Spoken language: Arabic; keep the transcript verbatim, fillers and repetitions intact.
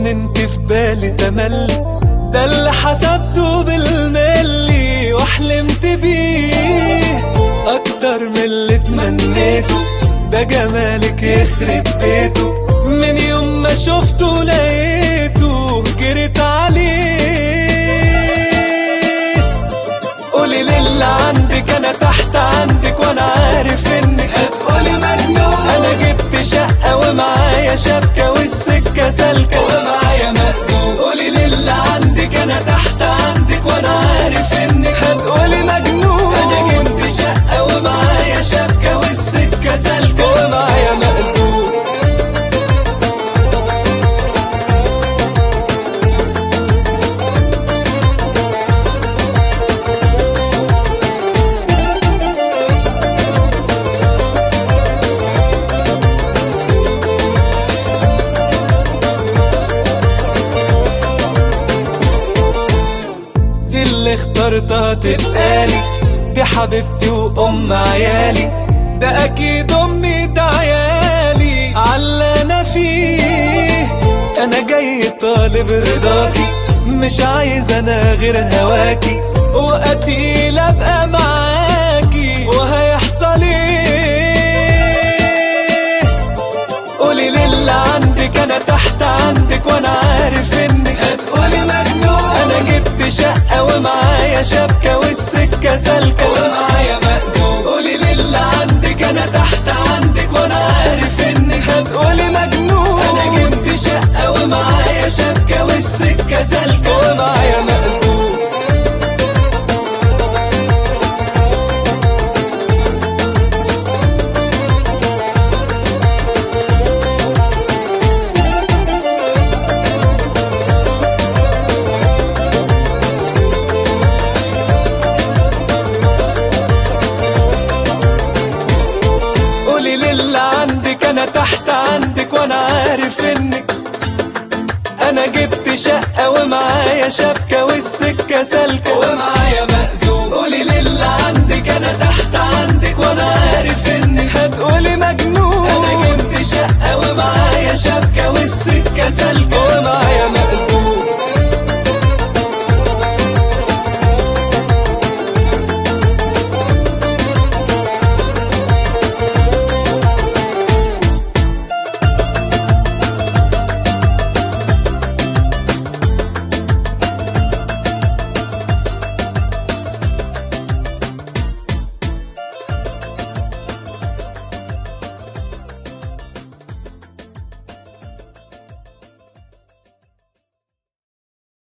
ان انت في بالي تملي، ده اللي حسبته بالملي وحلمت بيه اكتر من اللي تمنيته. ده جمالك يخرب بيته، من يوم ما شفته لقيته جريت عليه. قولي للي عندك انا تحت عندك، وانا عارف انك هتقولي مجنون. انا جبت شقة ومعايا شبكة والسكة سالكة ومعايا مأذون. قولي للي عندك انا تحت عندك، وانا عارف انك هتقولي مجنون. انا جبت شقة ومعايا شبكة والسكة سالكة ومعايا مأذون. دي اللي اخترتها تبقالي، دي حبيبتي وام عيالي، ده اكيد امي ده عيالي عاللي انا فيه. انا جاي طالب رضاكي، مش عايز انا غير هواكي، وقتيل ابقى معاكي وهيحصل ايه. قولي للي عندك انا تحت عندك، وانا عارف انك هتقولي مجنون. انا جبت شقة ومعايا شبكة والسكة سالكة ومعايا مأذون. قولي للي عندك انا تحت عندك، وانا عارف انك هتقولي مجنون. انا جبت شقة ومعايا شبكة والسكة سالكة ومعايا مأذون. قولي للي عندك انا تحت عندك، وانا عارف انك انا جبت شقة ومعايا شبكة والسكة سالكة ومعايا مأذون. قولي للي عندك انا تحت عندك، وانا عارف انك هتقولي مجنون. انا جبت شقة ومعايا شبكة والسكة سالكة